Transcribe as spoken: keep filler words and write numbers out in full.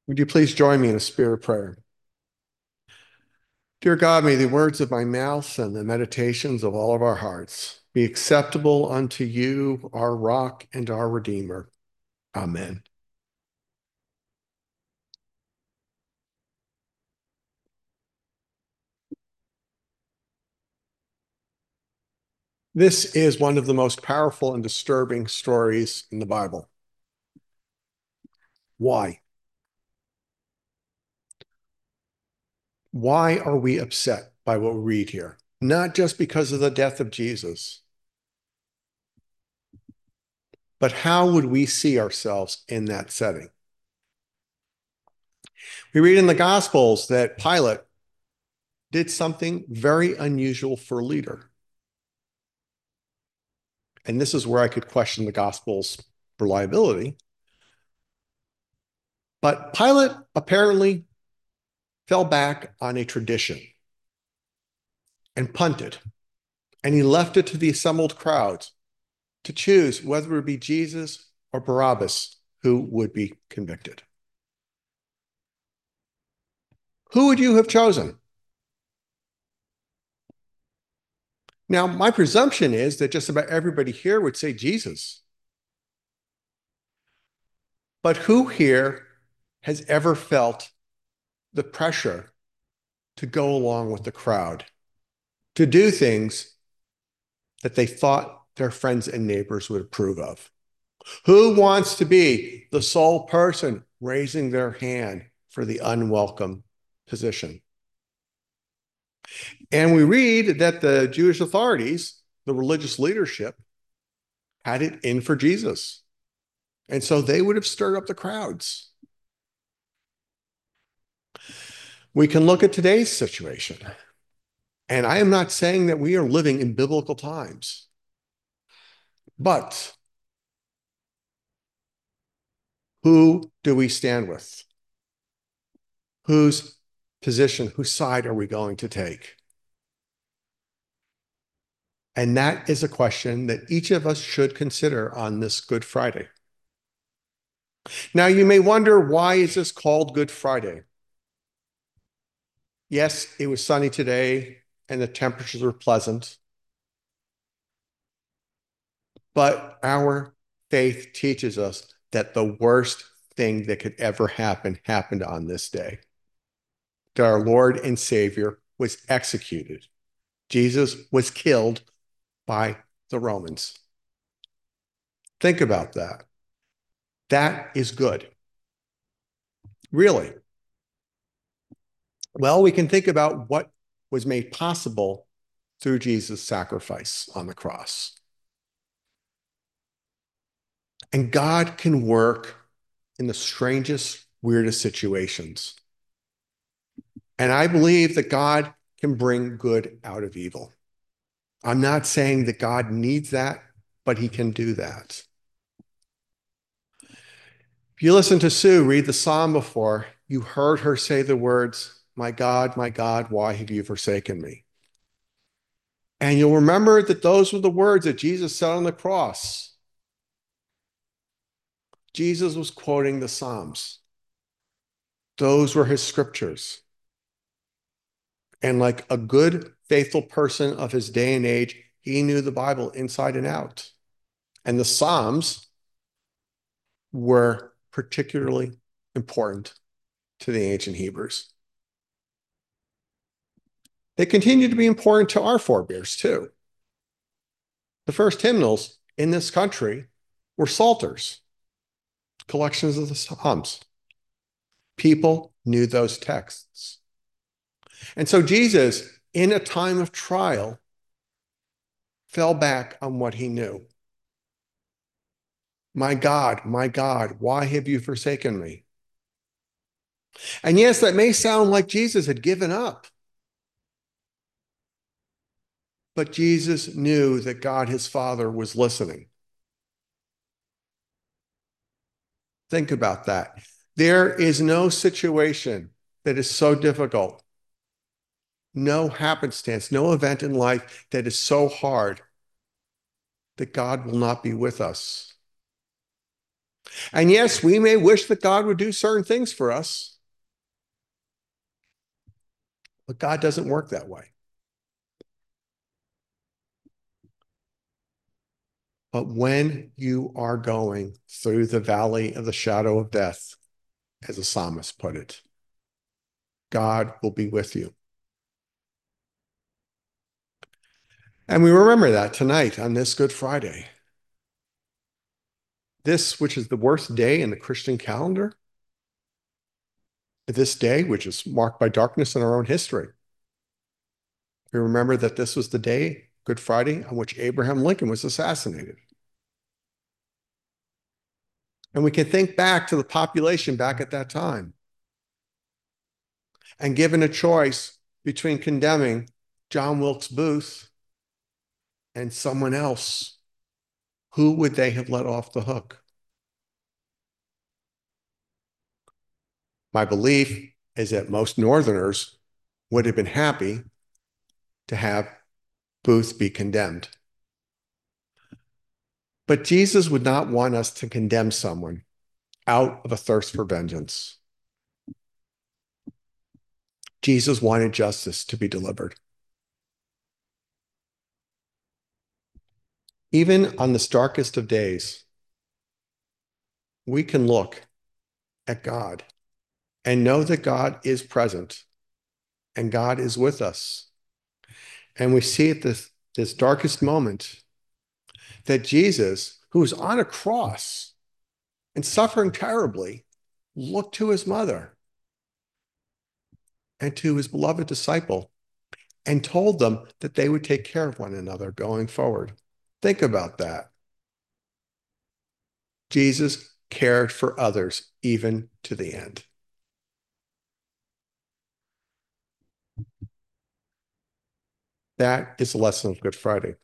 Would you please join me in a spirit of prayer? Dear God, may the words of my mouth and the meditations of all of our hearts be acceptable unto you, our rock and our redeemer. Amen. This is one of the most powerful and disturbing stories in the Bible. Why? Why are we upset by what we read here? Not just because of the death of Jesus, but how would we see ourselves in that setting? We read in the Gospels that Pilate did something very unusual for a leader. And this is where I could question the Gospel's reliability. But Pilate apparently fell back on a tradition and punted, and he left it to the assembled crowds to choose whether it would be Jesus or Barabbas who would be convicted. Who would you have chosen? Now, my presumption is that just about everybody here would say Jesus. But who here has ever felt the pressure to go along with the crowd, to do things that they thought their friends and neighbors would approve of? Who wants to be the sole person raising their hand for the unwelcome position? And we read that the Jewish authorities, the religious leadership, had it in for Jesus. And so they would have stirred up the crowds. We can look at today's situation. And I am not saying that we are living in biblical times. But who do we stand with? Whose position, whose side are we going to take? And that is a question that each of us should consider on this Good Friday. Now, you may wonder, why is this called Good Friday? Yes, it was sunny today and the temperatures were pleasant. But our faith teaches us that the worst thing that could ever happen happened on this day. That our Lord and Savior was executed. Jesus was killed by the Romans. Think about that. That is good. Really. Well, we can think about what was made possible through Jesus' sacrifice on the cross. And God can work in the strangest, weirdest situations. And I believe that God can bring good out of evil. I'm not saying that God needs that, but he can do that. If you listen to Sue read the psalm before, you heard her say the words, "My God, my God, why have you forsaken me?" And you'll remember that those were the words that Jesus said on the cross. Jesus was quoting the Psalms. Those were his scriptures. And like a good, faithful person of his day and age, he knew the Bible inside and out. And the Psalms were particularly important to the ancient Hebrews. They continue to be important to our forebears, too. The first hymnals in this country were psalters, collections of the Psalms. People knew those texts. And so Jesus, in a time of trial, fell back on what he knew. My God, my God, why have you forsaken me? And yes, that may sound like Jesus had given up. But Jesus knew that God, his Father, was listening. Think about that. There is no situation that is so difficult, no happenstance, no event in life that is so hard that God will not be with us. And yes, we may wish that God would do certain things for us, but God doesn't work that way. But when you are going through the valley of the shadow of death, as the psalmist put it, God will be with you. And we remember that tonight on this Good Friday. This, which is the worst day in the Christian calendar, this day, which is marked by darkness in our own history. We remember that this was the day, Good Friday, on which Abraham Lincoln was assassinated. And we can think back to the population back at that time. And given a choice between condemning John Wilkes Booth and someone else, who would they have let off the hook? My belief is that most Northerners would have been happy to have Booth be condemned. But Jesus would not want us to condemn someone out of a thirst for vengeance. Jesus wanted justice to be delivered. Even on the darkest of days, we can look at God and know that God is present and God is with us. And we see at this, this darkest moment that Jesus, who was on a cross and suffering terribly, looked to his mother and to his beloved disciple and told them that they would take care of one another going forward. Think about that. Jesus cared for others even to the end. That is the lesson of Good Friday.